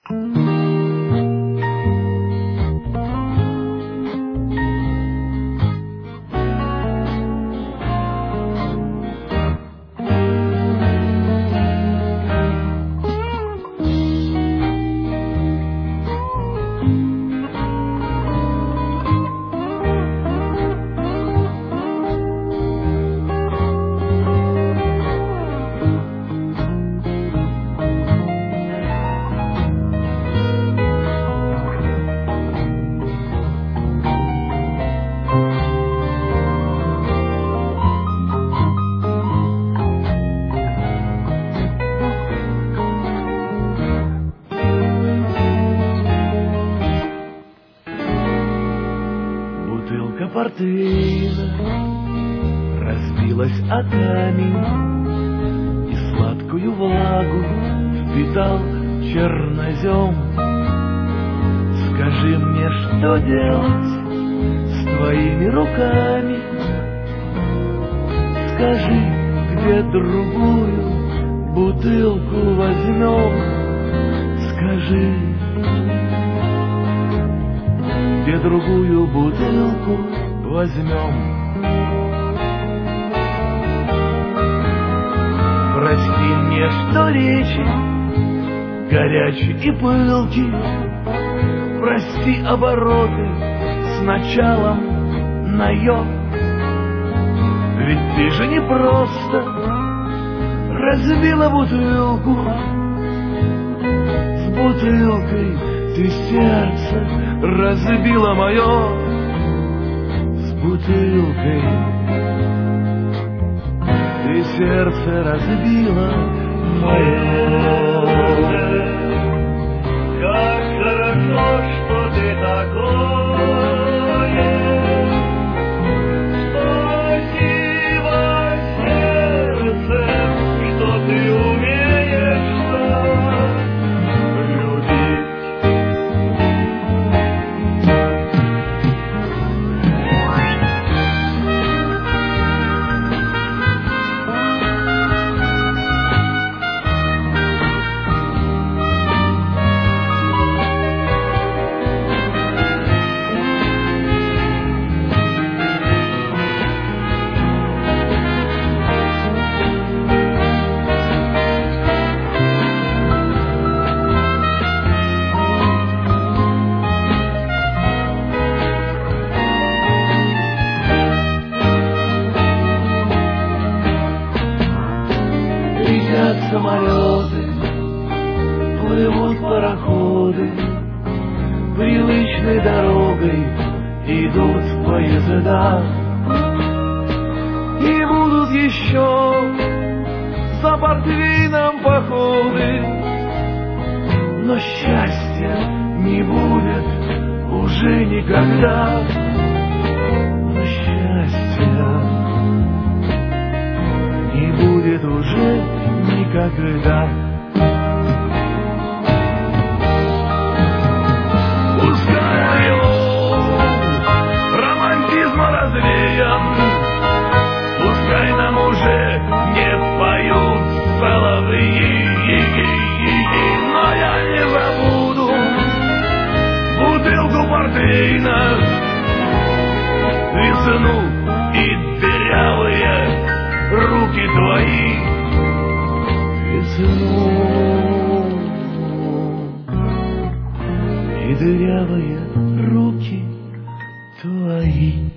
Бутылка портвейна разбилась о камень, и сладкую влагу впитал чернозем. Скажи мне, что делать с твоими руками? Скажи, где другую бутылку возьмем? Скажи, где другую бутылку возьмем? Прости мне, что речи горячие и пылки, прости обороты с началом на «ё». Ведь ты же не просто разбила бутылку, с бутылкой ты сердце разбила мое, с бутылкой ты сердце разбила мое. Как хорошо, что ты такое. Спасибо, сердце, что ты умеешь любить. Летят самолеты, плывут пароходы, привычной дорогой идут поезда. И будут еще за портвейном походы, но счастья не будет уже никогда. Но счастья не будет уже никогда. Пускай романтизма развеян, пускай нам уже не поют соловьи, но я не забуду бутылку портвейна, весну и дырявые руки твои. Весну и дырявые руки твои.